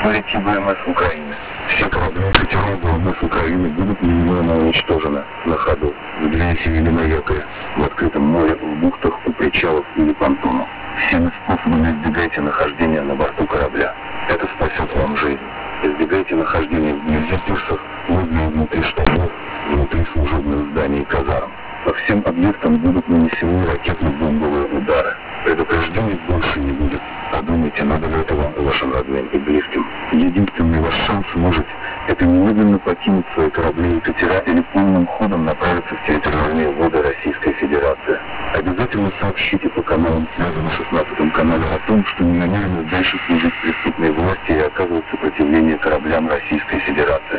моряки ВМС Украины. Все корабли и катера ВМС Украины будут немедленно уничтожены на ходу, в дрейфе или на якоре, в открытом море, в бухтах, у причалов или понтонов. Всеми способами избегайте нахождения на борту корабля. Это спасет вам жизнь. Избегайте нахождения вблизи пирсов, возле и внутри штабов, внутри служебных зданий и казарм. По всем объектам будут нанесены ракетно-бомбовые удары. Предупреждений больше не будет. Подумайте, надо ли это вам и вашим родным и близким. Единственный ваш шанс выжить – это немедленно покинуть свои корабли и катера или полным ходом направиться в территориальные воды Российской Федерации. Обязательно сообщите по каналам связи на 16 канале о том, что не намерены дальше служить преступной власти и оказывать сопротивление кораблям Российской Федерации.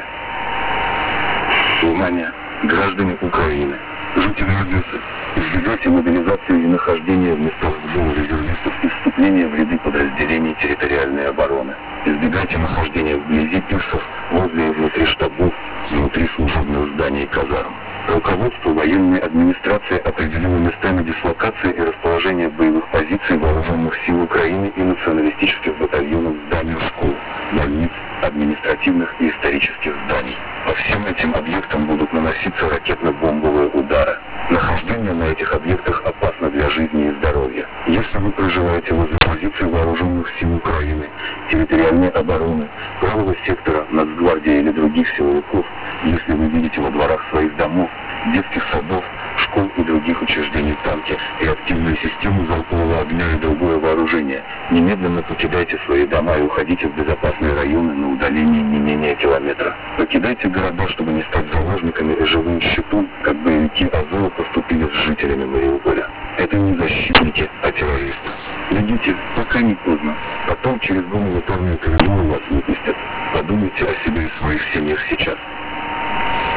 Внимание, граждане Украины, жители Одессы, избегайте мобилизации и нахождения в местах сбора резервистов и вступления в ряды подразделений территориальной обороны. Избегайте нахождения вблизи пирсов, возле и внутри штабов, внутри служебных зданий и казарм. Руководство военной администрации определило местами дислокации и расположения боевых позиций вооруженных сил Украины и националистических батальонов зданий школ, больниц, административных и исторических зданий. По всем этим объектам будут наноситься ракетно-бомбовые удары. Нахождение на этих объектах опасно для жизни и здоровья. Если вы проживаете возле позиций вооруженных сил Украины, территориальной обороны, правого сектора, Нацгвардии или других силовиков, если вы видите во дворах своих домов, детских садов, школ и других учреждений танки и активные системы залпового огня и другое вооружение, немедленно покидайте свои дома и уходите в безопасные районы на удалении не менее километра. Покидайте города, чтобы не стать заложниками и живым щитом, как боевики Азова поступили с жителями Мариуполя. Это не защитники, а террористы. Идите, пока не поздно. Потом через гуманитарные коридоры вас выпустят. Подумайте о себе и своих семьях сейчас.